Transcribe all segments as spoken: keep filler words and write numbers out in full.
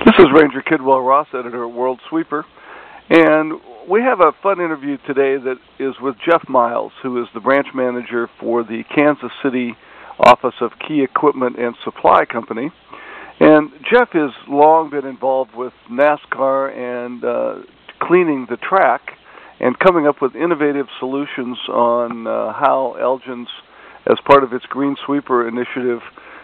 This is Ranger Kidwell Ross, editor at World Sweeper, and we have a fun interview today that is with Jeff Miles, who is the branch manager for the Kansas City office of Key Equipment and Supply Company. And Jeff has long been involved with NASCAR and uh, cleaning the track and coming up with innovative solutions on uh, how Elgin's, as part of its Green Sweeper initiative,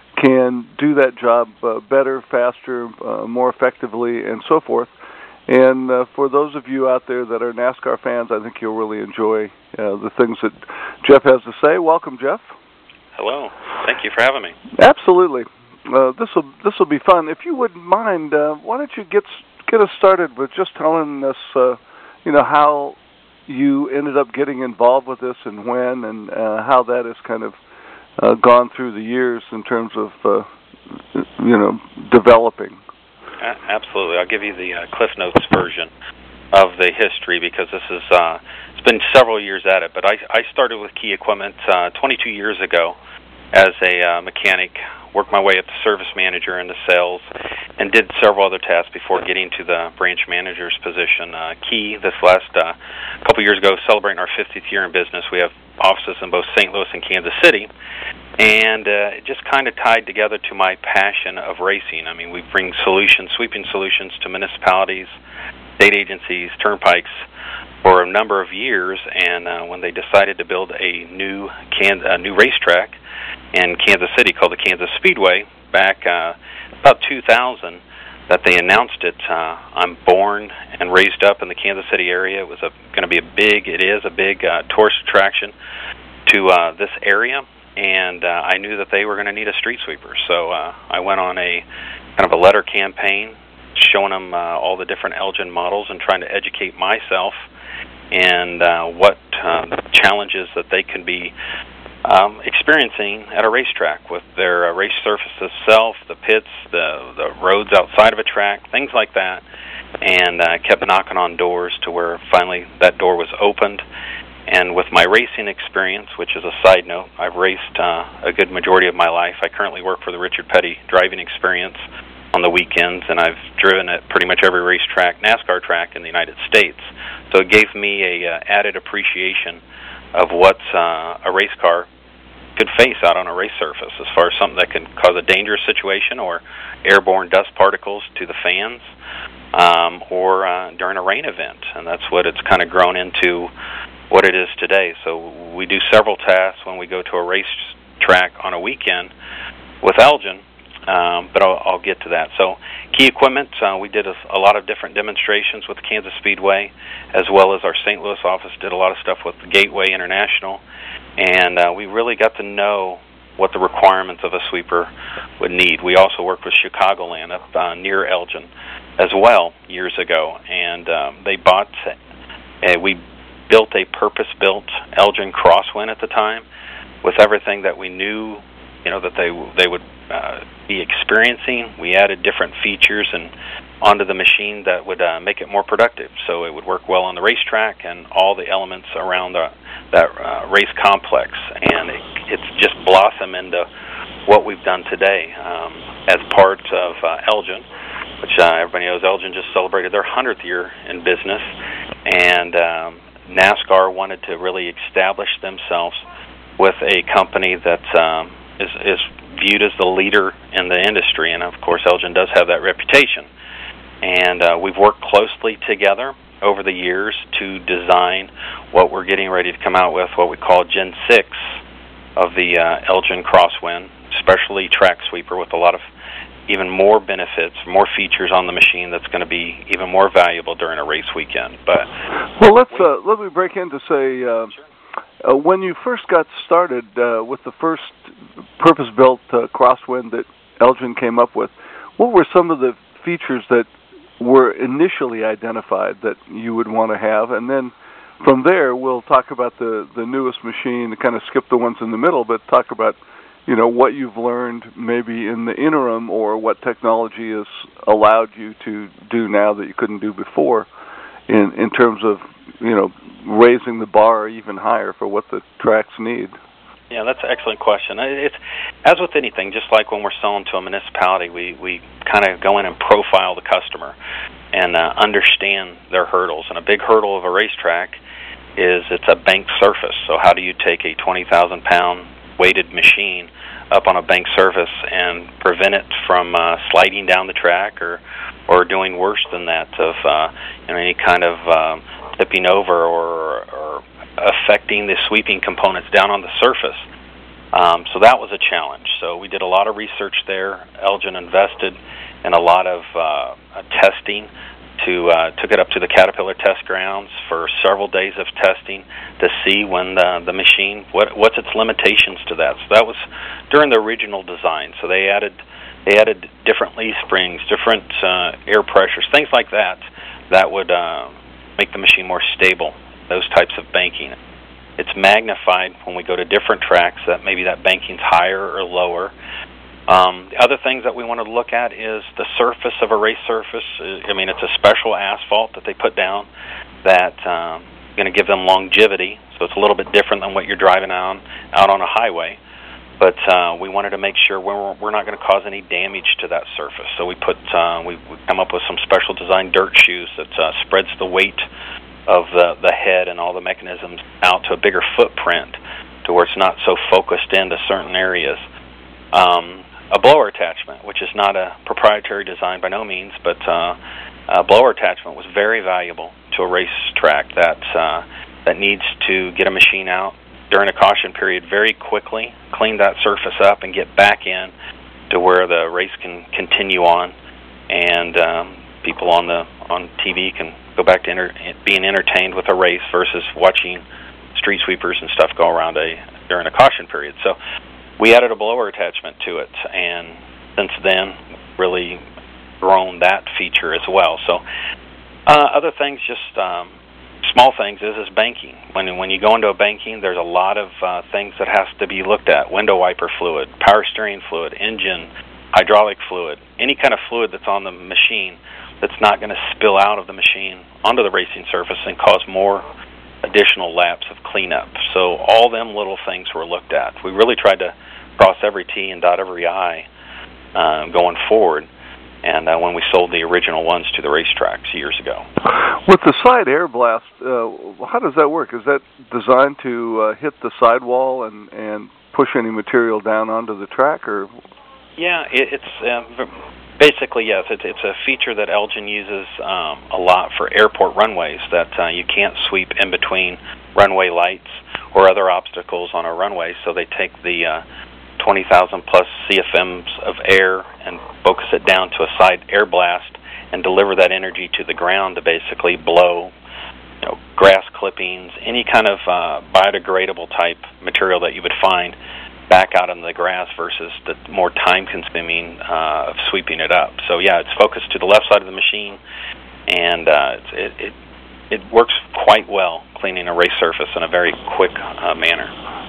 can do that job uh, better, faster, uh, more effectively, and so forth. And uh, for those of you out there that are NASCAR fans, I think you'll really enjoy uh, the things that Jeff has to say. Welcome, Jeff. Hello. Thank you for having me. Absolutely. Uh, this will this will be fun. If you wouldn't mind, uh, why don't you get get us started with just telling us, uh, you know, how you ended up getting involved with this and when, and uh, how that has kind of uh, gone through the years in terms of, uh, you know, developing. Uh, absolutely. I'll give you the uh, Cliff Notes version of the history because this is uh, it's been several years at it. But I, I started with Key Equipment uh, twenty-two years ago as a uh, mechanic, worked my way up to service manager into sales, and did several other tasks before getting to the branch manager's position. Uh, Key, this last uh, couple years ago, celebrating our fiftieth year in business. We have offices in both Saint Louis and Kansas City, and uh, it just kind of tied together to my passion of racing. I mean, we bring solutions, sweeping solutions to municipalities, state agencies, turnpikes for a number of years, and uh, when they decided to build a new can- a new racetrack in Kansas City called the Kansas Speedway back uh, about two thousand, that they announced it. Uh, I'm born and raised up in the Kansas City area. It was going to be a big, it is a big uh, tourist attraction to uh, this area, and uh, I knew that they were going to need a street sweeper. So uh, I went on a kind of a letter campaign showing them uh, all the different Elgin models and trying to educate myself and uh, what uh, challenges that they can be Um, experiencing at a racetrack with their uh, race surface itself, the pits, the the roads outside of a track, things like that, and I uh, kept knocking on doors to where finally that door was opened. And with my racing experience, which is a side note, I've raced uh, a good majority of my life. I currently work for the Richard Petty Driving Experience on the weekends, and I've driven at pretty much every racetrack, NASCAR track in the United States. So it gave me a uh, added appreciation of what uh, a race car could face out on a race surface as far as something that can cause a dangerous situation or airborne dust particles to the fans um, or uh, during a rain event. And that's what it's kind of grown into what it is today. So we do several tasks when we go to a race track on a weekend with Elgin, um, but I'll, I'll get to that. So Key Equipment, uh, we did a, a lot of different demonstrations with Kansas Speedway, as well as our Saint Louis office did a lot of stuff with Gateway International, and uh, we really got to know what the requirements of a sweeper would need. We also worked with Chicagoland up uh, near Elgin as well years ago, and um, they bought, uh, we built a purpose-built Elgin Crosswind at the time with everything that we knew, you know, that they they would uh, be experiencing. We added different features and onto the machine that would uh, make it more productive, so it would work well on the racetrack and all the elements around the, that uh, race complex. And it, it's just blossomed into what we've done today um, as part of uh, Elgin, which uh, everybody knows Elgin just celebrated their hundredth year in business, and um, NASCAR wanted to really establish themselves with a company that um, is, is viewed as the leader in the industry, and of course Elgin does have that reputation. And uh, we've worked closely together over the years to design what we're getting ready to come out with, what we call Gen six of the uh, Elgin Crosswind, specialty track sweeper with a lot of even more benefits, more features on the machine that's going to be even more valuable during a race weekend. But well, let's uh, let me break in to say, uh, uh, when you first got started uh, with the first purpose-built uh, Crosswind that Elgin came up with, what were some of the features that were initially identified that you would want to have? And then from there, we'll talk about the, the newest machine, kind of skip the ones in the middle, but talk about, you know, what you've learned maybe in the interim or what technology has allowed you to do now that you couldn't do before in, in terms of, you know, raising the bar even higher for what the tracks need. Yeah, that's an excellent question. It's as with anything, just like when we're selling to a municipality, we, we kind of go in and profile the customer and uh, understand their hurdles. And a big hurdle of a racetrack is it's a bank surface. So how do you take a twenty thousand pound weighted machine up on a bank surface and prevent it from uh, sliding down the track or or doing worse than that of uh, you know, any kind of um, tipping over or, or affecting the sweeping components down on the surface. Um, so that was a challenge. So we did a lot of research there. Elgin invested in a lot of uh, testing. To uh, took it up to the Caterpillar test grounds for several days of testing to see when the the machine what what's its limitations to that. So that was during the original design. So they added they added different leaf springs, different uh, air pressures, things like that that would uh, make the machine more stable. Those types of banking. It's magnified when we go to different tracks that maybe that banking's higher or lower. Um, the other things that we want to look at is the surface of a race surface. I mean, it's a special asphalt that they put down that um, is going to give them longevity. So it's a little bit different than what you're driving on out on a highway. But uh, we wanted to make sure we're, we're not going to cause any damage to that surface. So we put uh, we we come up with some special design dirt shoes that uh, spreads the weight of the the head and all the mechanisms out to a bigger footprint, to where it's not so focused into certain areas. Um, A blower attachment, which is not a proprietary design by no means, but uh, a blower attachment was very valuable to a racetrack that uh, that needs to get a machine out during a caution period very quickly, clean that surface up, and get back in to where the race can continue on, and um, people on the on T V can go back to enter, being entertained with a race versus watching street sweepers and stuff go around a during a caution period. So we added a blower attachment to it, and since then, really grown that feature as well. So, uh, other things, just um, small things, is is banking. When when you go into a banking, there's a lot of uh, things that has to be looked at: window wiper fluid, power steering fluid, engine, hydraulic fluid, any kind of fluid that's on the machine that's not going to spill out of the machine onto the racing surface and cause more additional laps of cleanup. So all them little things were looked at. We really tried to cross every T and dot every I uh, going forward, and uh, when we sold the original ones to the racetracks years ago. With the side air blast, uh, how does that work? Is that designed to uh, hit the sidewall and, and push any material down onto the track? Or Yeah, it, it's uh, basically, yes. It's, it's a feature that Elgin uses um, a lot for airport runways, that uh, you can't sweep in between runway lights or other obstacles on a runway, so they take the uh, twenty thousand plus C F Ms of air and focus it down to a side air blast and deliver that energy to the ground to basically blow, you know, grass clippings, any kind of uh, biodegradable type material that you would find back out in the grass versus the more time-consuming uh, of sweeping it up. So yeah, it's focused to the left side of the machine, and uh, it, it it works quite well, cleaning a race surface in a very quick uh, manner.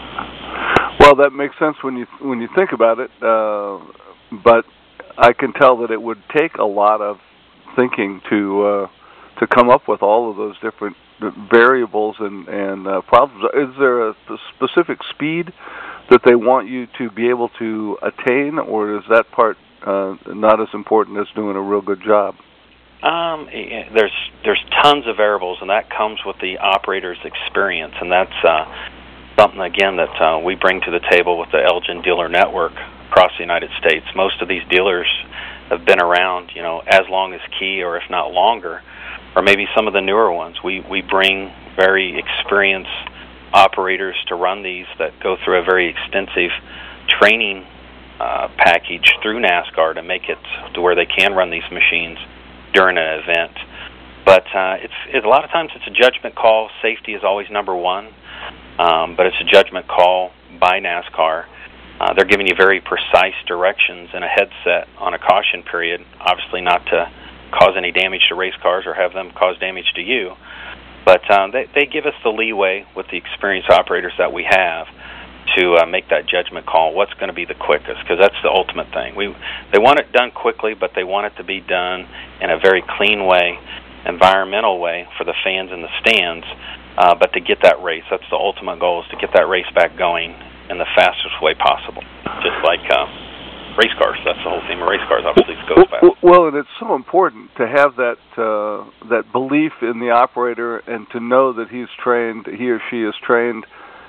Well, that makes sense when you when you think about it, uh, but I can tell that it would take a lot of thinking to uh, to come up with all of those different variables and and uh, problems. Is there a specific speed that they want you to be able to attain, or is that part uh, not as important as doing a real good job? Um, there's there's tons of variables, and that comes with the operator's experience, and that's uh, something, again, that uh, we bring to the table with the Elgin dealer network across the United States. Most of these dealers have been around, you know, as long as Key, or if not longer, or maybe some of the newer ones. We we bring very experienced operators to run these that go through a very extensive training uh, package through NASCAR to make it to where they can run these machines during an event. But uh, it's, it's a lot of times it's a judgment call. Safety is always number one, um, but it's a judgment call by NASCAR. Uh, they're giving you very precise directions in a headset on a caution period, obviously not to cause any damage to race cars or have them cause damage to you. But um, they, they give us the leeway with the experienced operators that we have to uh, make that judgment call, what's going to be the quickest, because that's the ultimate thing. We They want it done quickly, but they want it to be done in a very clean way, environmental way for the fans in the stands, uh, but to get that race. That's the ultimate goal, is to get that race back going in the fastest way possible, just like um, race cars. That's the whole theme of race cars, obviously, it goes fast. Well, and it's so important to have that uh, that belief in the operator and to know that he's trained, he or she is trained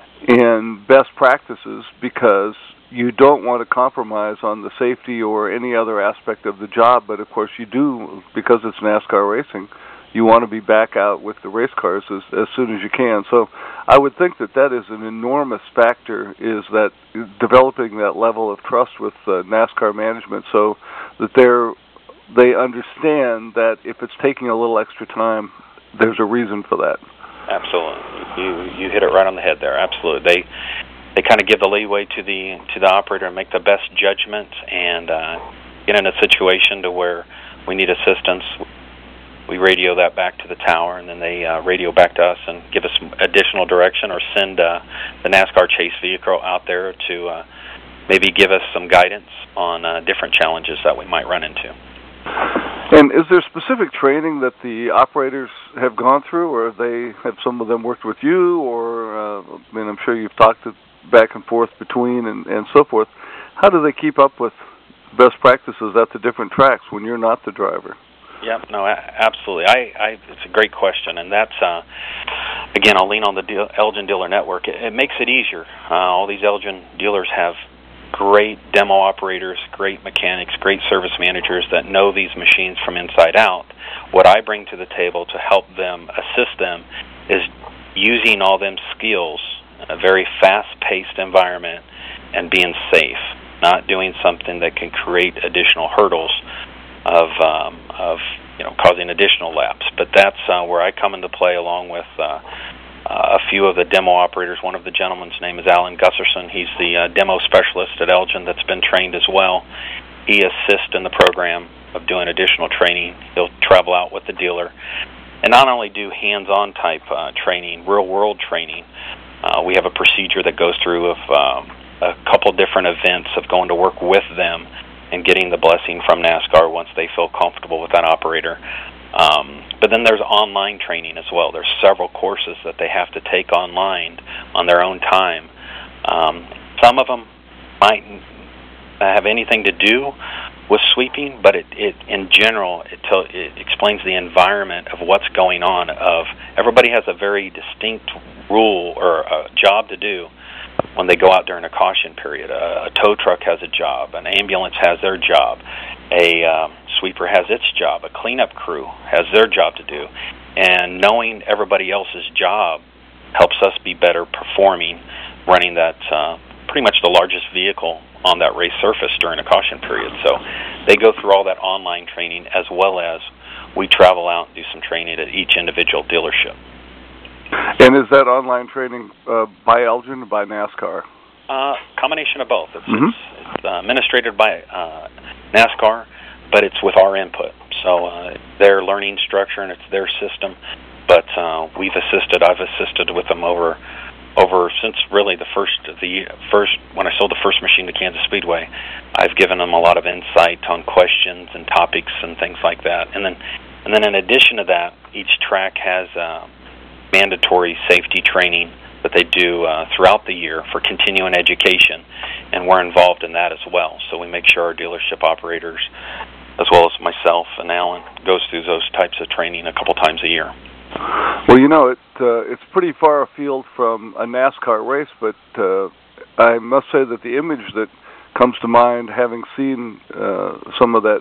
in best practices, because you don't want to compromise on the safety or any other aspect of the job, but of course you do, because it's NASCAR racing. You want to be back out with the race cars as, as soon as you can. So I would think that that is an enormous factor, is that developing that level of trust with uh, NASCAR management, so that they're, they understand that if it's taking a little extra time, there's a reason for that. Absolutely. You you hit it right on the head there. Absolutely. They they kind of give the leeway to the to the operator and make the best judgment, and uh, get in a situation to where we need assistance. We radio that back to the tower, and then they uh, radio back to us and give us some additional direction, or send uh, the NASCAR chase vehicle out there to uh, maybe give us some guidance on uh, different challenges that we might run into. And is there specific training that the operators have gone through, or they have some of them worked with you, or uh, I mean, I'm sure you've talked to back and forth between and, and so forth. How do they keep up with best practices at the different tracks when you're not the driver? Yep, no, absolutely. I, I, it's a great question, and that's, uh, again, I'll lean on the deal, Elgin Dealer Network. It, it makes it easier. Uh, all these Elgin dealers have great demo operators, great mechanics, great service managers that know these machines from inside out. What I bring to the table to help them, assist them, is using all them skills in a very fast-paced environment and being safe, not doing something that can create additional hurdles of um, of you know causing additional laps. But that's uh, where I come into play, along with uh, uh, a few of the demo operators. One of the gentlemen's name is Alan Gusserson. He's the uh, demo specialist at Elgin that's been trained as well. He assists in the program of doing additional training. He'll travel out with the dealer and not only do hands-on type uh, training, real-world training. Uh, we have a procedure that goes through of um, a couple different events of going to work with them and getting the blessing from NASCAR once they feel comfortable with that operator. Um, but then there's online training as well. There's several courses that they have to take online on their own time. Um, some of them might have anything to do with sweeping, but it, it in general, it, tell, it explains the environment of what's going on. Of everybody has a very distinct rule or a job to do when they go out during a caution period. A, a tow truck has a job, an ambulance has their job, a um, sweeper has its job, a cleanup crew has their job to do, and knowing everybody else's job helps us be better performing running that uh, pretty much the largest vehicle on that race surface during a caution period. So they go through all that online training, as well as we travel out and do some training at each individual dealership. And is that online training uh, by Elgin or by NASCAR? Uh, combination of both. It's, mm-hmm. it's, it's uh, administrated by uh, NASCAR, but it's with our input. So uh, their learning structure, and it's their system. But uh, we've assisted. I've assisted with them over over since really the first the first when I sold the first machine to Kansas Speedway. I've given them a lot of insight on questions and topics and things like that. And then and then in addition to that, each track has uh, mandatory safety training that they do uh, throughout the year for continuing education, and we're involved in that as well. So we make sure our dealership operators, as well as myself and Alan, goes through those types of training a couple times a year. Well, you know, it uh, it's pretty far afield from a NASCAR race, but uh, I must say that the image that comes to mind, having seen uh, some of that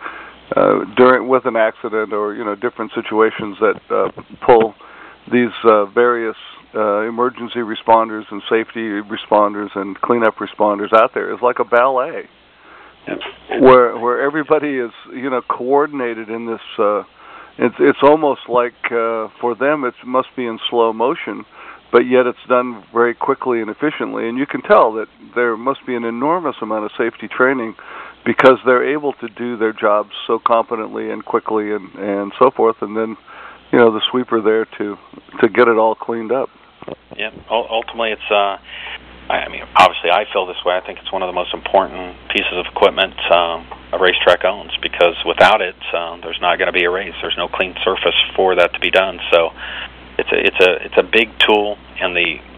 uh, during with an accident or you know different situations that uh, pull these uh, various uh, emergency responders and safety responders and cleanup responders out there, is like a ballet, yep. where where everybody is you know coordinated in this. Uh, It's it's almost like uh, for them it must be in slow motion, but yet it's done very quickly and efficiently. And you can tell that there must be an enormous amount of safety training because they're able to do their jobs so competently and quickly and, and so forth. And then, you know, the sweeper there to to get it all cleaned up. Yeah, ultimately it's. Uh, I mean, obviously I feel this way. I think it's one of the most important pieces of equipment um, a racetrack owns, because without it, uh, there's not going to be a race. There's no clean surface for that to be done. So it's a it's a it's a big tool in the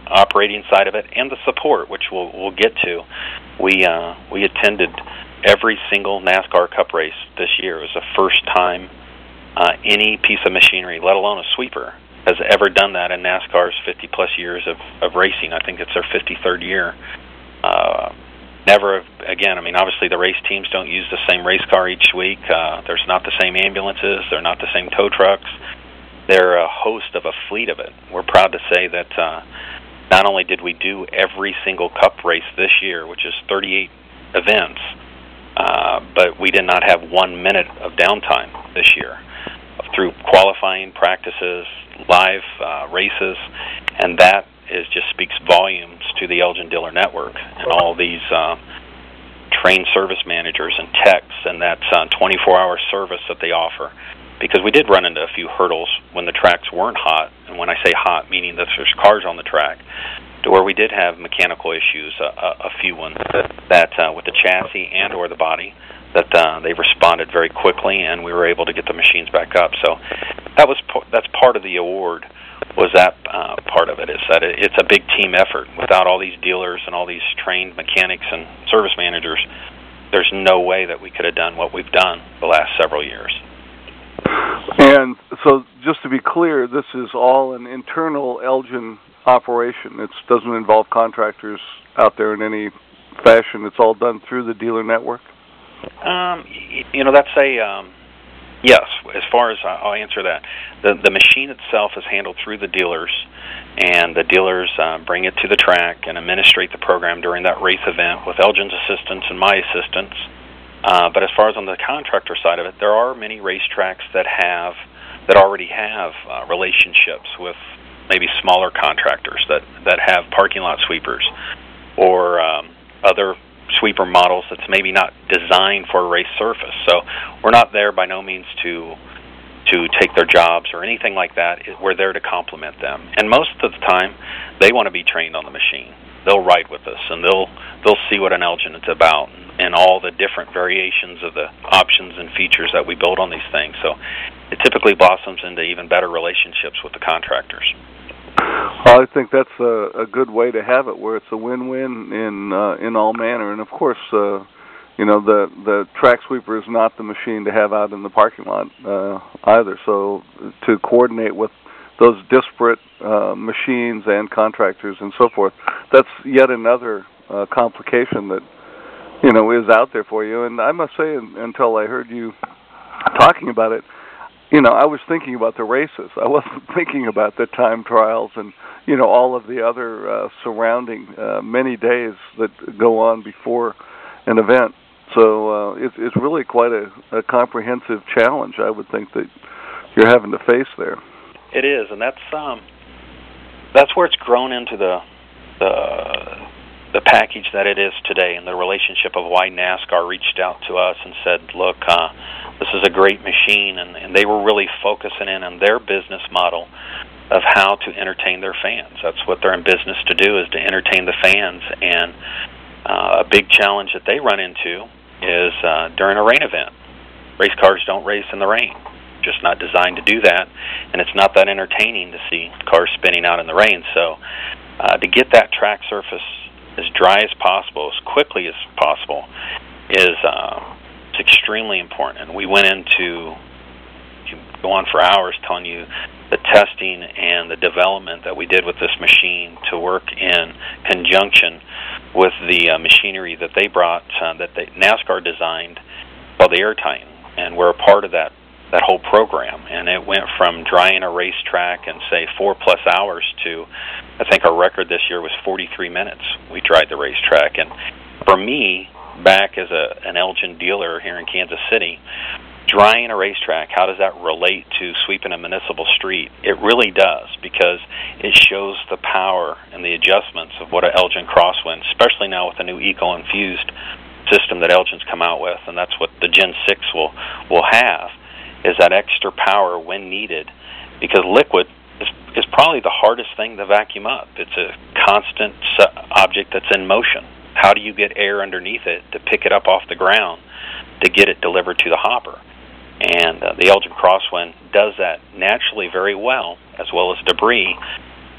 operating side of it and the support, which we'll we'll get to. We uh, we attended every single NASCAR Cup race this year. It was the first time uh, any piece of machinery, let alone a sweeper, has ever done that in NASCAR's fifty plus years of, of racing. I think it's their fifty-third year. Uh, never again. I mean, obviously the race teams don't use the same race car each week. Uh, there's not the same ambulances. They're not the same tow trucks. They're a host of a fleet of it. We're proud to say that uh, not only did we do every single Cup race this year, which is thirty-eight events, uh, but we did not have one minute of downtime this year through qualifying, practices, live uh, races, and that is just speaks volumes to the Elgin Dealer Network and all these uh, trained service managers and techs and that uh, twenty-four hour service that they offer. Because we did run into a few hurdles when the tracks weren't hot, and when I say hot, meaning that there's cars on the track, to where we did have mechanical issues, uh, a, a few ones, that, that uh, with the chassis and or the body, that uh, they responded very quickly, and we were able to get the machines back up. So that was that's part of the award, was that uh, part of it, is that it, it's a big team effort. Without all these dealers and all these trained mechanics and service managers, there's no way that we could have done what we've done the last several years. And so, just to be clear, this is all an internal Elgin operation. It doesn't involve contractors out there in any fashion. It's all done through the dealer network? Um, you know, that's a, um, yes, as far as I'll answer that. The, the machine itself is handled through the dealers, and the dealers uh, bring it to the track and administrate the program during that race event with Elgin's assistance and my assistance. Uh, but as far as on the contractor side of it, there are many racetracks that have that already have uh, relationships with maybe smaller contractors that, that have parking lot sweepers or um, other sweeper models that's maybe not designed for a race surface. So we're not there by no means to to take their jobs or anything like that. We're there to complement them. And most of the time, they want to be trained on the machine. They'll ride with us, and they'll they'll see what an Elgin is about and all the different variations of the options and features that we build on these things. So it typically blossoms into even better relationships with the contractors. Well, I think that's a, a good way to have it, where it's a win-win in uh, in all manner. And of course, uh, you know, the the track sweeper is not the machine to have out in the parking lot uh, either. So to coordinate with those disparate uh, machines and contractors and so forth, that's yet another uh, complication that, you know, is out there for you. And I must say, until I heard you talking about it, you know, I was thinking about the races. I wasn't thinking about the time trials and, you know, all of the other uh, surrounding uh, many days that go on before an event. So uh, it's, it's really quite a, a comprehensive challenge, I would think, that you're having to face there. It is, and that's um, that's where it's grown into the the the package that it is today, and the relationship of why NASCAR reached out to us and said, look, uh, this is a great machine, and, and they were really focusing in on their business model of how to entertain their fans. That's what they're in business to do, is to entertain the fans, and uh, a big challenge that they run into is uh, during a rain event. Race cars don't race in the rain. Just not designed to do that, and it's not that entertaining to see cars spinning out in the rain. So uh, to get that track surface as dry as possible, as quickly as possible, is uh, it's extremely important. And we went into, you go on for hours telling you the testing and the development that we did with this machine to work in conjunction with the uh, machinery that they brought, uh, that they, NASCAR designed, called the Air Titan, and we're a part of that that whole program. And it went from drying a racetrack in, say, four plus hours to, I think our record this year was forty-three minutes we dried the racetrack. And for me, back as a an Elgin dealer here in Kansas City, drying a racetrack, how does that relate to sweeping a municipal street? It really does, because it shows the power and the adjustments of what an Elgin Crosswind, especially now with the new eco-infused system that Elgin's come out with, and that's what the Gen six will will have, is that extra power when needed, because liquid is, is probably the hardest thing to vacuum up. It's a constant object that's in motion. How do you get air underneath it to pick it up off the ground to get it delivered to the hopper? And uh, the Elgin Crosswind does that naturally very well, as well as debris.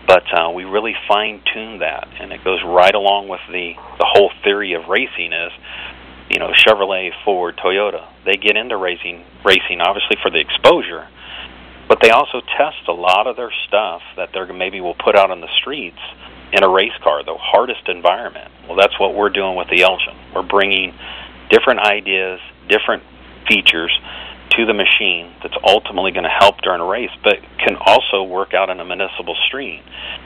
But uh, we really fine-tuned that, and it goes right along with the, the whole theory of racing is, you know, Chevrolet, Ford, Toyota, they get into racing, racing obviously for the exposure, but they also test a lot of their stuff that they maybe will put out on the streets in a race car, the hardest environment. Well, that's what we're doing with the Elgin. We're bringing different ideas, different features to the machine that's ultimately going to help during a race, but can also work out in a municipal street.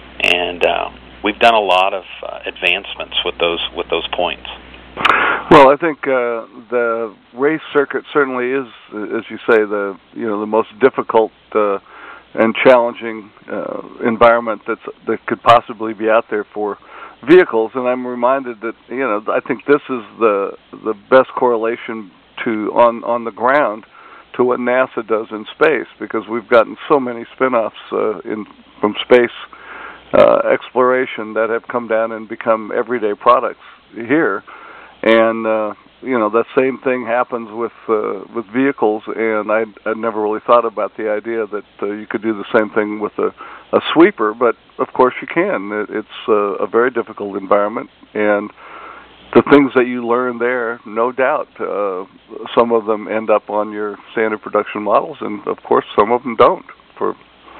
And uh, we've done a lot of uh, advancements with those with those points. Well, I think uh, the race circuit certainly is, as you say, the you know the most difficult uh, and challenging uh, environment that's that could possibly be out there for vehicles. And I'm reminded that you know I think this is the the best correlation to on on the ground to what NASA does in space, because we've gotten so many spin-offs uh, in from space uh, exploration that have come down and become everyday products here. And uh, you know that same thing happens with uh, with vehicles, and I I never really thought about the idea that uh, you could do the same thing with a, a sweeper, but of course you can. It, it's uh, a very difficult environment, and the things that you learn there, no doubt, uh, some of them end up on your standard production models, and of course some of them don't, for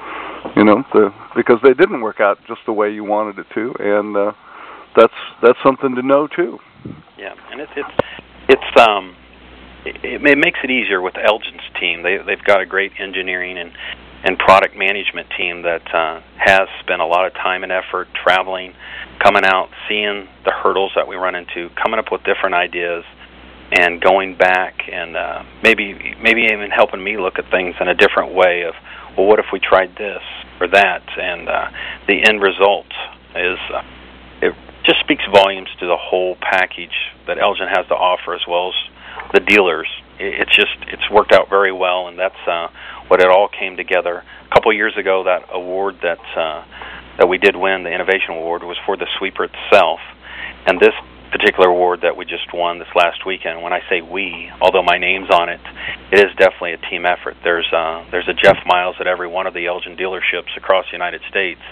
you know the, because they didn't work out just the way you wanted it to, and uh, that's that's something to know too. Yeah, and it's it's it's um it, it makes it easier with Elgin's team. They they've got a great engineering and and product management team that uh, has spent a lot of time and effort traveling, coming out, seeing the hurdles that we run into, coming up with different ideas, and going back and uh, maybe maybe even helping me look at things in a different way of, well, what if we tried this or that? And uh, the end result is uh, it just speaks volumes to the whole package that Elgin has to offer, as well as the dealers. It, it's just it's worked out very well, and that's uh, what it all came together. A couple of years ago, that award that uh, that we did win, the Innovation Award, was for the sweeper itself, and this particular award that we just won this last weekend, when I say we, although my name's on it, it is definitely a team effort. There's uh, there's a Jeff Miles at every one of the Elgin dealerships across the United States,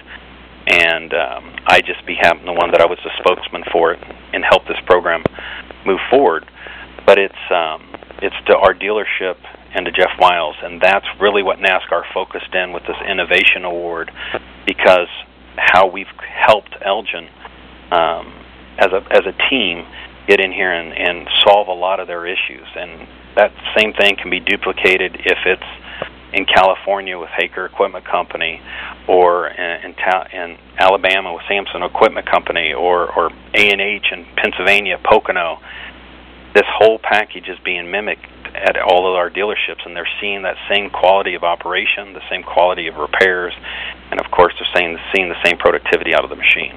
and um, I just be happen the one that I was the spokesman for it and help this program move forward. But it's um, it's to our dealership and to Jeff Miles, and that's really what NASCAR focused in with this Innovation Award, because how we've helped Elgin um, as a as a team get in here and, and solve a lot of their issues. And that same thing can be duplicated if it's in California with Haker Equipment Company, or in, in, ta- in Alabama with Samson Equipment Company, or, or A and H in Pennsylvania, Pocono. This whole package is being mimicked at all of our dealerships, and they're seeing that same quality of operation, the same quality of repairs, and of course they're seeing, seeing the same productivity out of the machine.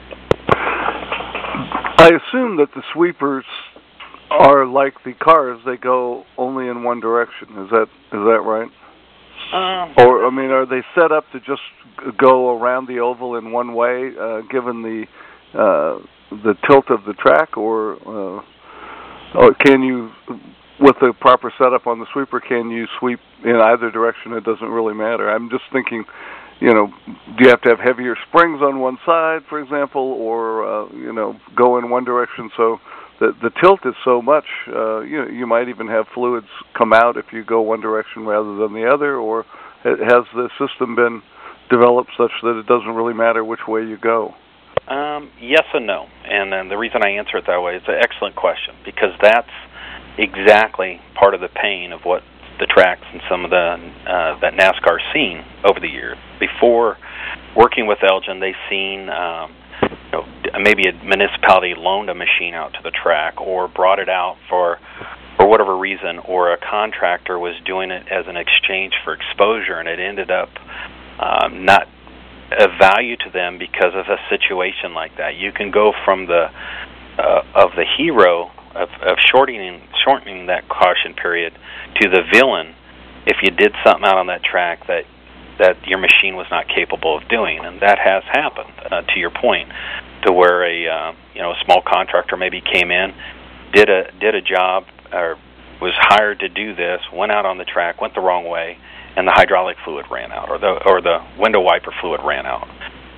I assume that the sweepers are like the cars; they go only in one direction. Is that is that right? Um, or I mean, are they set up to just go around the oval in one way, uh, given the uh, the tilt of the track, or, uh, or can you, with the proper setup on the sweeper, can you sweep in either direction? It doesn't really matter. I'm just thinking, you know, do you have to have heavier springs on one side, for example, or uh, you know, go in one direction so the the tilt is so much, uh, you know, you might even have fluids come out if you go one direction rather than the other, or has the system been developed such that it doesn't really matter which way you go? Um, yes and no, and, and the reason I answer it that way is an excellent question, because that's exactly part of the pain of what the tracks and some of the uh, that NASCAR's seen over the years. Before working with Elgin, they've seen um, you know, maybe a municipality loaned a machine out to the track or brought it out for for whatever reason, or a contractor was doing it as an exchange for exposure, and it ended up um, not of value to them because of a situation like that. You can go from the uh, of the hero of, of shortening shortening that caution period to the villain if you did something out on that track that that your machine was not capable of doing, and that has happened. Uh, to your point, to where a uh, you know a small contractor maybe came in, did a did a job, or was hired to do this, went out on the track, went the wrong way, and the hydraulic fluid ran out, or the or the window wiper fluid ran out.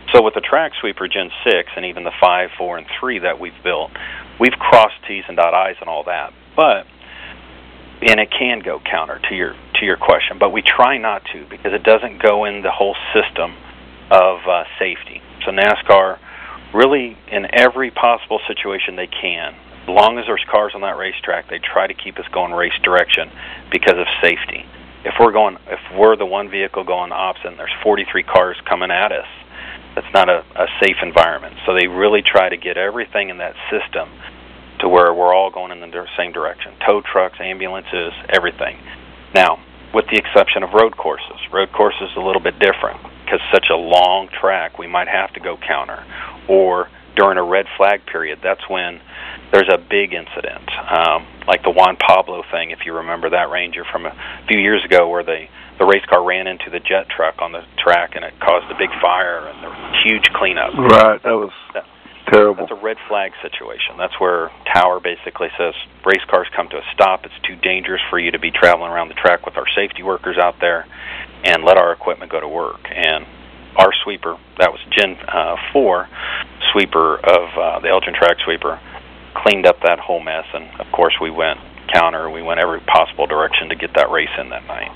So with the Track Sweeper Gen six and even the five, four, and three that we've built, we've crossed T's and dot I's and all that. But, and it can go counter to your to your question, but we try not to because it doesn't go in the whole system of uh, safety. So NASCAR, really, in every possible situation they can, as long as there's cars on that racetrack, they try to keep us going race direction because of safety. If we're going, if we're the one vehicle going opposite and there's forty-three cars coming at us, that's not a, a safe environment. So they really try to get everything in that system to where we're all going in the same direction. Tow trucks, ambulances, everything. Now, with the exception of road courses. Road courses is a little bit different because such a long track, we might have to go counter. Or during a red flag period, that's when there's a big incident, um, like the Juan Pablo thing, if you remember that Ranger from a few years ago where they the race car ran into the jet truck on the track and it caused a big fire and there was a huge cleanup. Right, that was that, terrible. That's a red flag situation. That's where Tower basically says, race cars come to a stop. It's too dangerous for you to be traveling around the track with our safety workers out there, and let our equipment go to work. And our sweeper, that was Gen uh, four sweeper of uh, the Elgin Track Sweeper, cleaned up that whole mess. And, of course, we went counter. We went every possible direction to get that race in that night.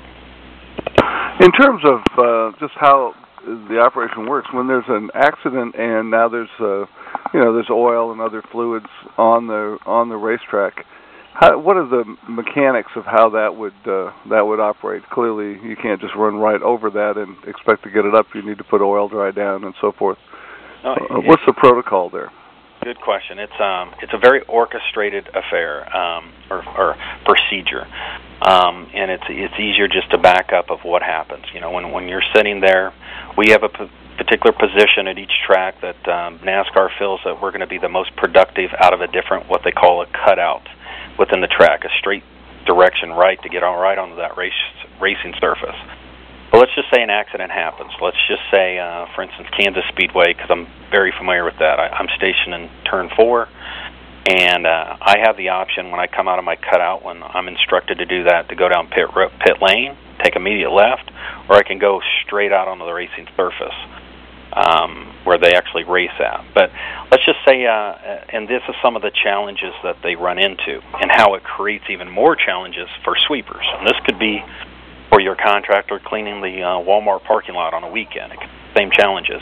In terms of uh, just how the operation works, when there's an accident and now there's uh, you know there's oil and other fluids on the on the racetrack, how, what are the mechanics of how that would uh, that would operate? Clearly, you can't just run right over that and expect to get it up. You need to put oil dry down and so forth. No, uh, what's the protocol there? Good question. It's um it's a very orchestrated affair um, or, or procedure, um, and it's it's easier just to back up of what happens. You know, when when you're sitting there, we have a p- particular position at each track that um, NASCAR feels that we're going to be the most productive out of a different what they call a cutout within the track, a straight direction right to get on right onto that race racing surface. But let's just say an accident happens. Let's just say, uh, for instance, Kansas Speedway, because I'm very familiar with that. I, I'm stationed in turn four, and uh, I have the option when I come out of my cutout, when I'm instructed to do that, to go down pit pit lane, take immediate left, or I can go straight out onto the racing surface um, where they actually race at. But let's just say, uh, and this is some of the challenges that they run into and how it creates even more challenges for sweepers. And this could be for your contractor cleaning the uh, Walmart parking lot on a weekend. Same challenges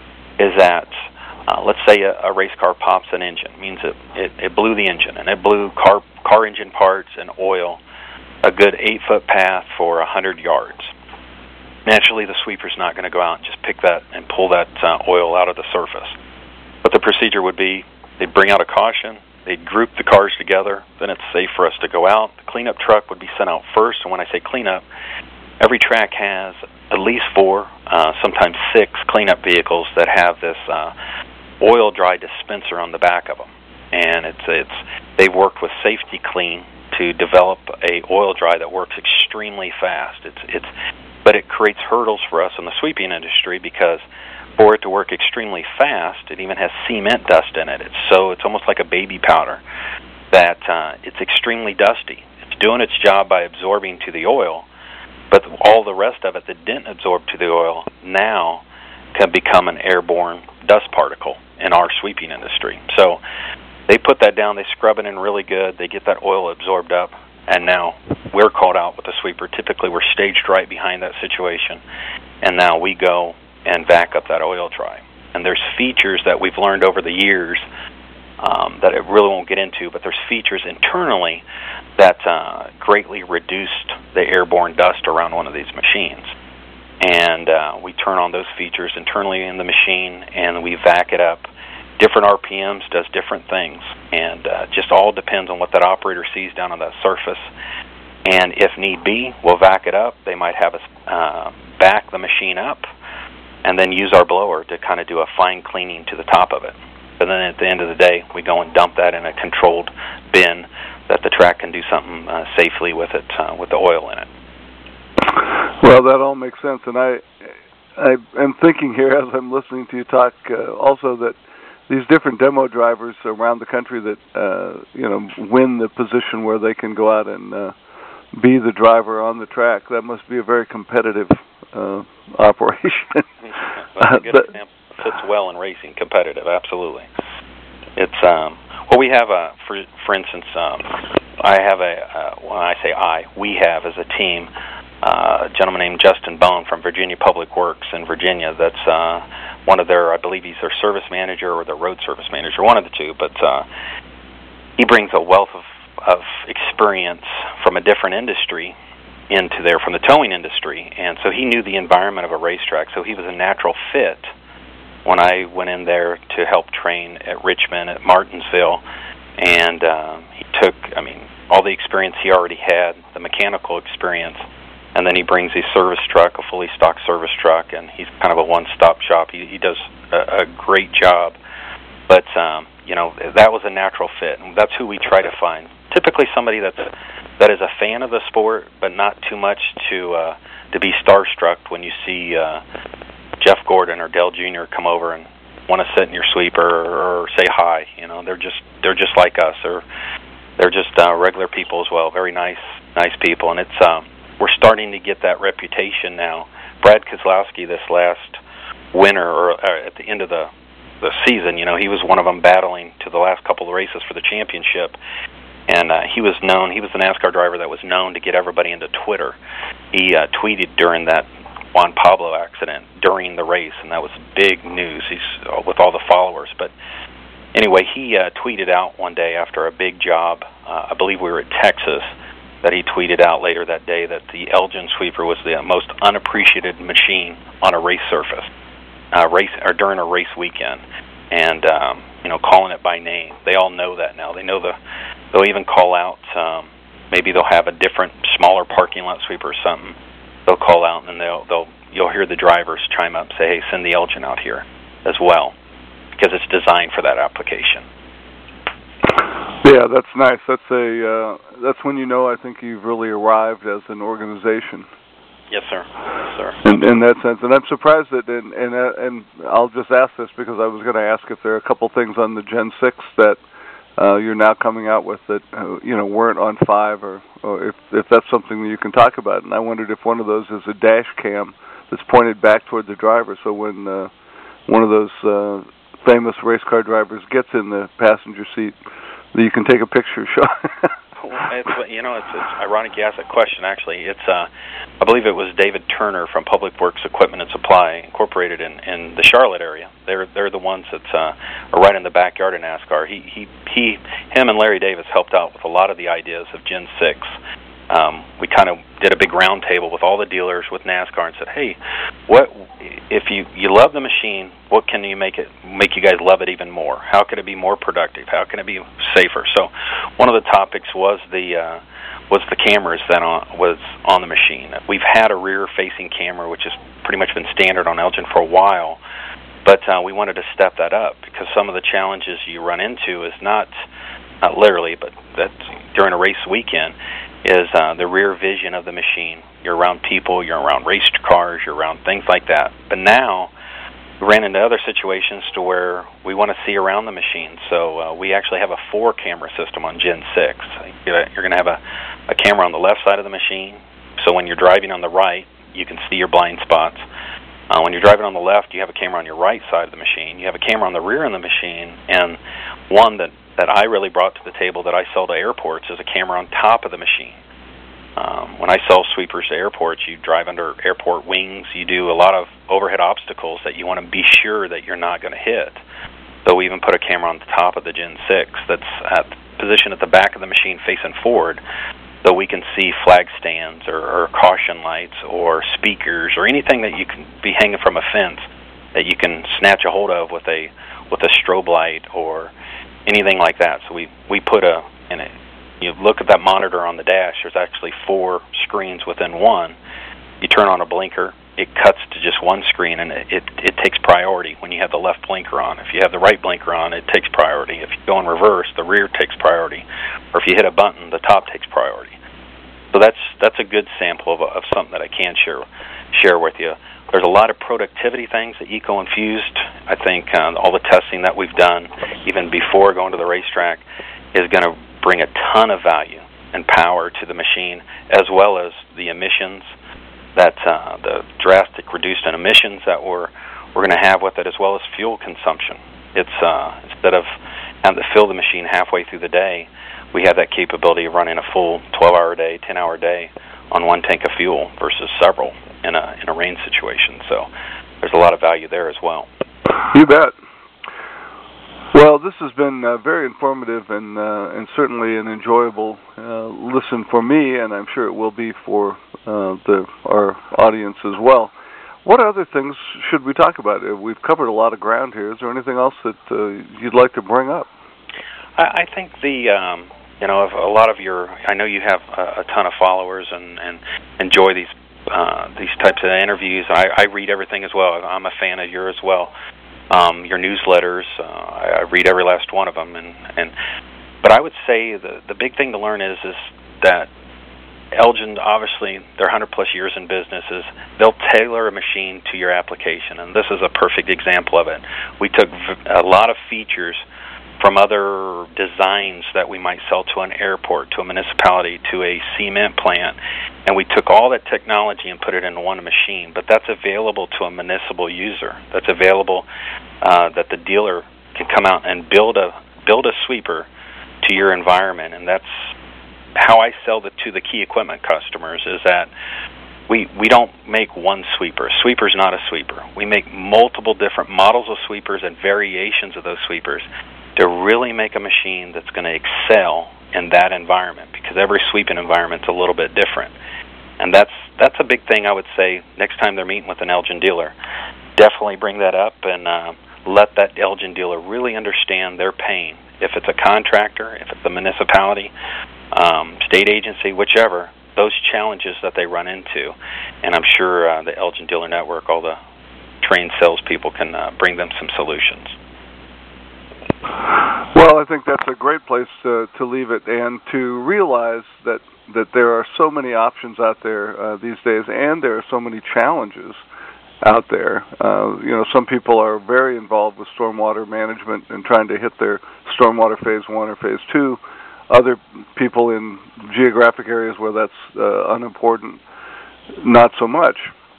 is that, uh, let's say a, a race car pops an engine. It means it, it, it blew the engine, and it blew car, car engine parts and oil a good eight-foot path for one hundred yards. Naturally, the sweeper's not going to go out and just pick that and pull that uh, oil out of the surface. But the procedure would be they'd bring out a caution, they'd group the cars together, then it's safe for us to go out. The cleanup truck would be sent out first, and when I say cleanup, every track has at least four, uh, sometimes six cleanup vehicles that have this uh, oil dry dispenser on the back of them. And it's it's they've worked with Safety Clean to develop a oil dry that works extremely fast. It's it's but it creates hurdles for us in the sweeping industry because for it to work extremely fast, it even has cement dust in it. It's so it's almost like a baby powder that uh, it's extremely dusty. It's doing its job by absorbing to the oil, but all the rest of it that didn't absorb to the oil now can become an airborne dust particle in our sweeping industry. So they put that down, they scrub it in really good, they get that oil absorbed up, and now we're called out with the sweeper. Typically we're staged right behind that situation, and now we go and vac up that oil dry. And there's features that we've learned over the years um, that I really won't get into, but there's features internally that uh, greatly reduced the airborne dust around one of these machines. And uh, we turn on those features internally in the machine, and we vac it up. Different R P Ms does different things, and uh, just all depends on what that operator sees down on that surface. And if need be, we'll vac it up. They might have us uh, back the machine up and then use our blower to kind of do a fine cleaning to the top of it. And then at the end of the day, we go and dump that in a controlled bin that the track can do something uh, safely with it, uh, with the oil in it. Well, that all makes sense, and I, I am thinking here as I'm listening to you talk uh, also that these different demo drivers around the country that uh, you know win the position where they can go out and uh, be the driver on the track. That must be a very competitive uh, operation. That's a good that, example. fits well in racing, competitive, absolutely. It's um, well, we have a for for instance, um, I have a uh, when I say I, we have as a team uh, a gentleman named Justin Bone from Virginia Public Works in Virginia. That's uh, one of their, I believe he's their service manager or their road service manager, one of the two. But uh, he brings a wealth of of experience from a different industry into there, from the towing industry, and so he knew the environment of a racetrack. So he was a natural fit when I went in there to help train at Richmond, at Martinsville, and uh, he took, I mean, all the experience he already had, the mechanical experience, and then he brings a service truck, a fully stocked service truck, and he's kind of a one-stop shop. He, he does a, a great job, but um, you know, that was a natural fit, and that's who we try to find. Typically, somebody that's that is a fan of the sport, but not too much to uh, to be starstruck when you see Uh, Jeff Gordon or Dale Junior come over and want to sit in your sweeper or, or say hi. You know, they're just they're just like us. They're they're just uh, regular people as well. Very nice nice people, and it's um, we're starting to get that reputation now. Brad Keselowski this last winter or uh, at the end of the the season, you know, he was one of them battling to the last couple of races for the championship, and uh, he was known. He was the NASCAR driver that was known to get everybody into Twitter. He uh, tweeted during that Juan Pablo accident during the race, and that was big news. He's uh, with all the followers. But anyway, he uh, tweeted out one day after a big job, uh, I believe we were at Texas, that he tweeted out later that day that the Elgin sweeper was the most unappreciated machine on a race surface, uh, race or during a race weekend, and um, you know, calling it by name. They all know that now. They know the. They'll even call out. Um, maybe they'll have a different, smaller parking lot sweeper or something. They'll call out, and then they'll they'll you'll hear the drivers chime up and say, "Hey, send the Elgin out here as well," because it's designed for that application. Yeah, that's nice. That's a uh, that's when you know I think you've really arrived as an organization. Yes, sir. Yes, sir. In, in that sense, and I'm surprised that, and and uh, and I'll just ask this because I was going to ask if there are a couple things on the Gen six that uh, you're now coming out with that uh, you know weren't on five, or, or if if that's something that you can talk about. And I wondered if one of those is a dash cam that's pointed back toward the driver, so when uh, one of those uh, famous race car drivers gets in the passenger seat, that you can take a picture. Show. Well, it's, you know, it's, it's ironic you ask that question. Actually, it's uh, I believe it was David Turner from Public Works Equipment and Supply Incorporated in, in the Charlotte area. They're they're the ones that uh, are right in the backyard of NASCAR. He he he, him and Larry Davis helped out with a lot of the ideas of Gen six. Um, we kind of did a big round table with all the dealers with NASCAR and said, hey, what if you, you love the machine, what can you make it make you guys love it even more? How can it be more productive? How can it be safer? So one of the topics was the uh, was the cameras that on, was on the machine. We've had a rear-facing camera, which has pretty much been standard on Elgin for a while, but uh, we wanted to step that up because some of the challenges you run into is not, not literally, but that during a race weekend, is uh, the rear vision of the machine. You're around people, you're around race cars, you're around things like that. But now, we ran into other situations to where we want to see around the machine. So uh, we actually have a four-camera system on Gen six. You're going to have a, a camera on the left side of the machine, so when you're driving on the right, you can see your blind spots. Uh, when you're driving on the left, you have a camera on your right side of the machine. You have a camera on the rear of the machine, and one that that I really brought to the table that I sell to airports is a camera on top of the machine. Um, when I sell sweepers to airports, you drive under airport wings, you do a lot of overhead obstacles that you want to be sure that you're not going to hit. So we even put a camera on the top of the Gen six that's at position at the back of the machine facing forward, so we can see flag stands or, or caution lights or speakers or anything that you can be hanging from a fence that you can snatch a hold of with a with a strobe light or anything like that. So we, we put a, in it, you look at that monitor on the dash, there's actually four screens within one. You turn on a blinker, it cuts to just one screen, and it, it, it takes priority when you have the left blinker on. If you have the right blinker on, it takes priority. If you go in reverse, the rear takes priority. Or if you hit a button, the top takes priority. So that's that's a good sample of, of something that I can share share with you. There's a lot of productivity things that Eco-Infused, I think uh, all the testing that we've done, even before going to the racetrack, is going to bring a ton of value and power to the machine, as well as the emissions, that uh, the drastic reduced in emissions that we're, we're going to have with it, as well as fuel consumption. It's uh, instead of having to fill the machine halfway through the day, we have that capability of running a full twelve-hour day, ten-hour day on one tank of fuel versus several in a in a rain situation. So there's a lot of value there as well. You bet. Well, this has been uh, very informative and uh, and certainly an enjoyable uh, listen for me, and I'm sure it will be for uh, the our audience as well. What other things should we talk about? We've covered a lot of ground here. Is there anything else that uh, you'd like to bring up? I, I think the um, you know a lot of your I know you have a, a ton of followers and, and enjoy these uh, these types of interviews. I, I read everything as well. I'm a fan of yours as well. Um, your newsletters, uh, I, I read every last one of them, and, and but I would say the the big thing to learn is is that Elgin, obviously, they're one hundred plus years in business, is they'll tailor a machine to your application, and this is a perfect example of it. We took a lot of features from other designs that we might sell to an airport, to a municipality, to a cement plant, and we took all that technology and put it into one machine. But that's available to a municipal user. That's available uh, that the dealer can come out and build a build a sweeper to your environment, and that's how I sell the, to the key equipment customers, is that we we don't make one sweeper. Sweeper's not a sweeper. We make multiple different models of sweepers and variations of those sweepers to really make a machine that's going to excel in that environment, because every sweeping environment's a little bit different. And that's that's a big thing I would say next time they're meeting with an Elgin dealer. Definitely bring that up and uh, let that Elgin dealer really understand their pain. If it's a contractor, if it's a municipality, um, state agency, whichever, those challenges that they run into. And I'm sure uh, the Elgin Dealer Network, all the trained salespeople can uh, bring them some solutions. Well, I think that's a great place to, to leave it, and to realize that, that there are so many options out there uh, these days, and there are so many challenges out there. Uh, you know, some people are very involved with stormwater management and trying to hit their stormwater phase one or phase two. Other people in geographic areas where that's uh, unimportant, not so much.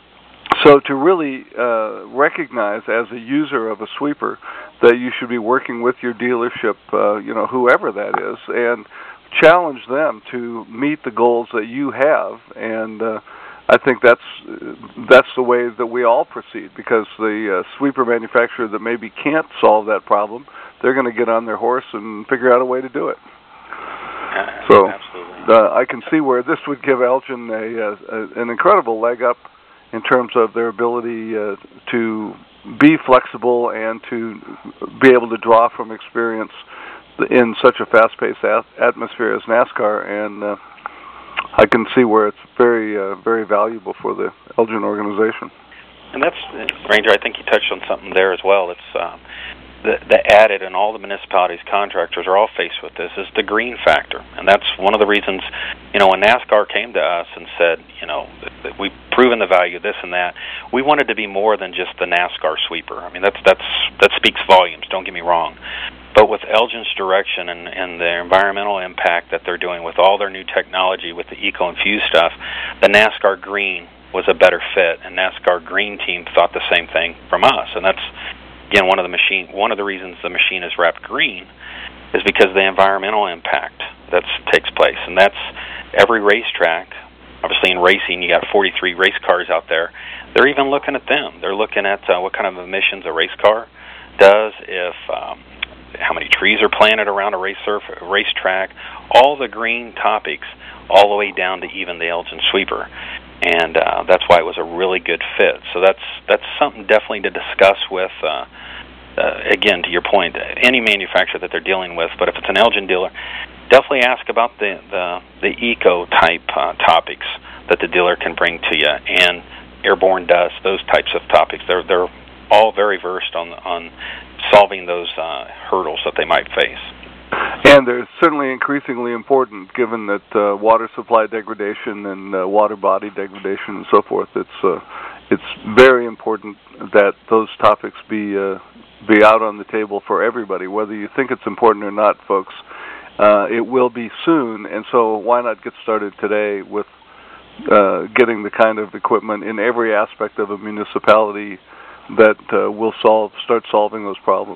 So to really uh, recognize as a user of a sweeper that you should be working with your dealership, uh, you know, whoever that is, and challenge them to meet the goals that you have. And uh, I think that's that's the way that we all proceed, because the uh, sweeper manufacturer that maybe can't solve that problem, they're going to get on their horse and figure out a way to do it. Uh, so absolutely. Uh, I can see where this would give Elgin a, a, an incredible leg up in terms of their ability uh, to be flexible and to be able to draw from experience in such a fast-paced at- atmosphere as NASCAR, and uh, I can see where it's very, uh, very valuable for the Elgin organization. And that's, Ranger, I think you touched on something there as well. It's um, the, the added, and all the municipalities, contractors are all faced with this, is the green factor. And that's one of the reasons, you know, when NASCAR came to us and said, you know, that we've proven the value of this and that, we wanted to be more than just the NASCAR sweeper. I mean, that's that's that speaks volumes, don't get me wrong. But with Elgin's direction and, and the environmental impact that they're doing with all their new technology, with the eco-infused stuff, the NASCAR Green was a better fit, and NASCAR Green team thought the same thing from us. And that's, again, one of the machine, one of the reasons the machine is wrapped green is because of the environmental impact that takes place. And that's every racetrack. Obviously, in racing, you got forty-three race cars out there. They're even looking at them. They're looking at uh, what kind of emissions a race car does, if um, how many trees are planted around a race surf, a racetrack, all the green topics, all the way down to even the Elgin sweeper. And uh, that's why it was a really good fit. So that's that's something definitely to discuss with, uh, uh, again, to your point, any manufacturer that they're dealing with. But if it's an Elgin dealer, definitely ask about the, the, the eco-type uh, topics that the dealer can bring to you, and airborne dust, those types of topics. They're, they're all very versed on, on solving those uh, hurdles that they might face. And they're certainly increasingly important, given that uh, water supply degradation and uh, water body degradation and so forth. It's uh, it's very important that those topics be uh, be out on the table for everybody, whether you think it's important or not, folks. Uh, it will be soon, and so why not get started today with uh, getting the kind of equipment in every aspect of a municipality that uh, will solve start solving those problems.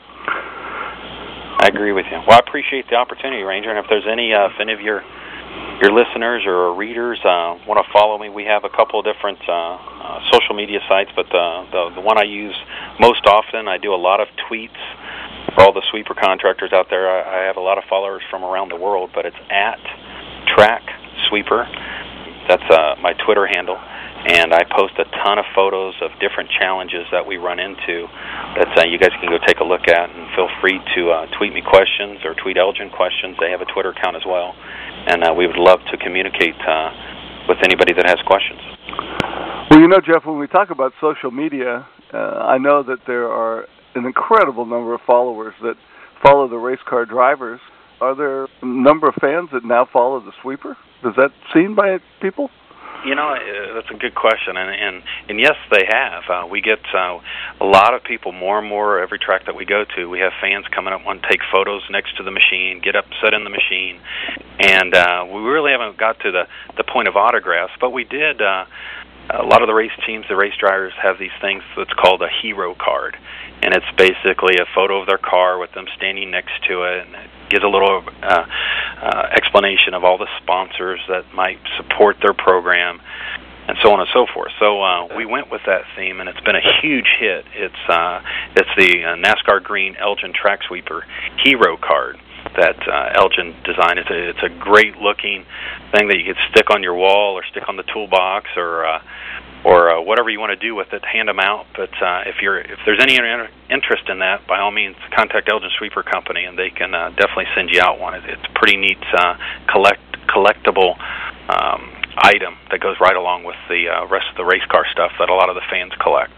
I agree with you. Well, I appreciate the opportunity, Ranger. And if there's any, uh, if any of your your listeners or readers uh, want to follow me, we have a couple of different uh, uh, social media sites. But uh, the the one I use most often, I do a lot of tweets for all the sweeper contractors out there. I, I have a lot of followers from around the world, but it's at Track Sweeper. That's uh, my Twitter handle. And I post a ton of photos of different challenges that we run into that uh, you guys can go take a look at, and feel free to uh, tweet me questions or tweet Elgin questions. They have a Twitter account as well, and uh, we would love to communicate uh, with anybody that has questions. Well, you know, Jeff, when we talk about social media, uh, I know that there are an incredible number of followers that follow the race car drivers. Are there a number of fans that now follow the sweeper? Is that seen by people? You know, uh, that's a good question, and and, and yes, they have. Uh, we get uh, a lot of people, more and more, every track that we go to. We have fans coming up, want to take photos next to the machine, get up, sit in the machine, and uh, we really haven't got to the, the point of autographs, but we did. Uh, a lot of the race teams, the race drivers, have these things that's called a hero card, and it's basically a photo of their car with them standing next to it, and it gives a little uh, uh, explanation of all the sponsors that might support their program, and so on and so forth. So uh, we went with that theme, and it's been a huge hit. It's uh, it's the uh, NASCAR Green Elgin Track Sweeper Hero Card that uh, Elgin designed. It's a, it's a great-looking thing that you could stick on your wall or stick on the toolbox, or uh, or uh, whatever you want to do with it, hand them out. But uh, if you're if there's any inter- interest in that, by all means, contact Elgin Sweeper Company, and they can uh, definitely send you out one. It, it's a pretty neat uh, collect collectible um, item that goes right along with the uh, rest of the race car stuff that a lot of the fans collect.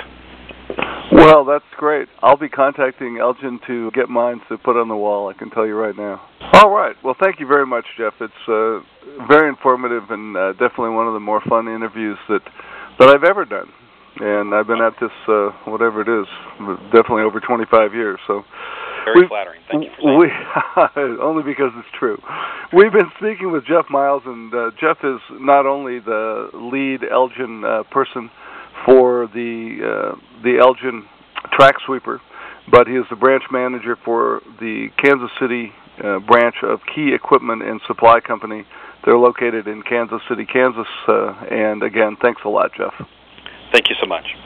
Well, that's great. I'll be contacting Elgin to get mine to put on the wall, I can tell you right now. All right. Well, thank you very much, Jeff. It's uh, very informative, and uh, definitely one of the more fun interviews that that I've ever done. And I've been at this, uh, whatever it is, definitely over twenty-five years. So Very we, flattering. Thank you for saying we, that. Only because it's true. We've been speaking with Jeff Miles, and uh, Jeff is not only the lead Elgin uh, person for the uh, the Elgin Track Sweeper, but he is the branch manager for the Kansas City uh, branch of Key Equipment and Supply Company. They're located in Kansas City, Kansas. Uh, and again, thanks a lot, Jeff. Thank you so much.